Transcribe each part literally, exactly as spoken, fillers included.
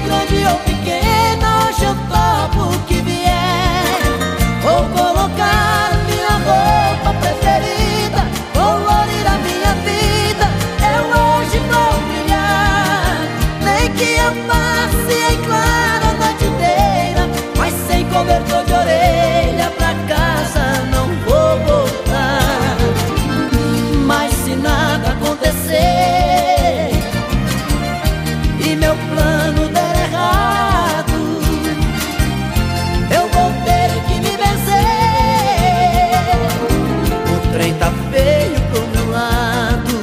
grande ou pequena, hoje eu topo o que vier. Vou colocar minha roupa preferida, colorir a minha vida, eu hoje vou brilhar. Nem que eu passe em claro a noite inteira, mas sem cobertor de orelha pra casa não vou voltar. Mas se nada acontecer e meu plano der errado, eu vou ter que me vencer. O trem tá feio pro meu lado.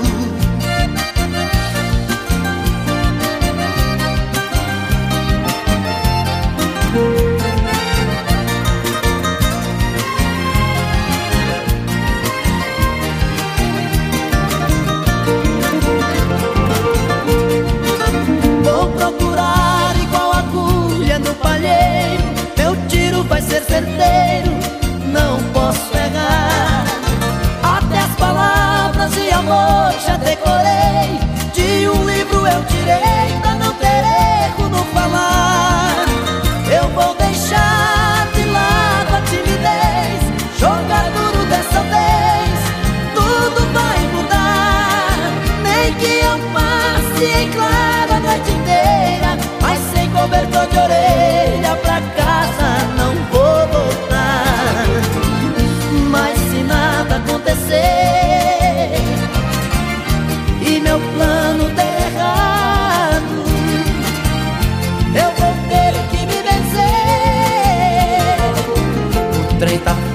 Vou procurar igual agulha no palheiro, meu tiro vai ser certeiro, não posso errar. Até as palavras de amor já decorei, de um livro eu tirei pra não ter erro no falar. Eu vou deixar de lado a timidez, jogar duro dessa vez, tudo vai mudar. Nem que eu passe em claro a noite inteira, mas sem cobertor de orelha pra casa não vou voltar. Mas se nada acontecer e meu plano der errado, eu vou ter que me vencer. O trem tá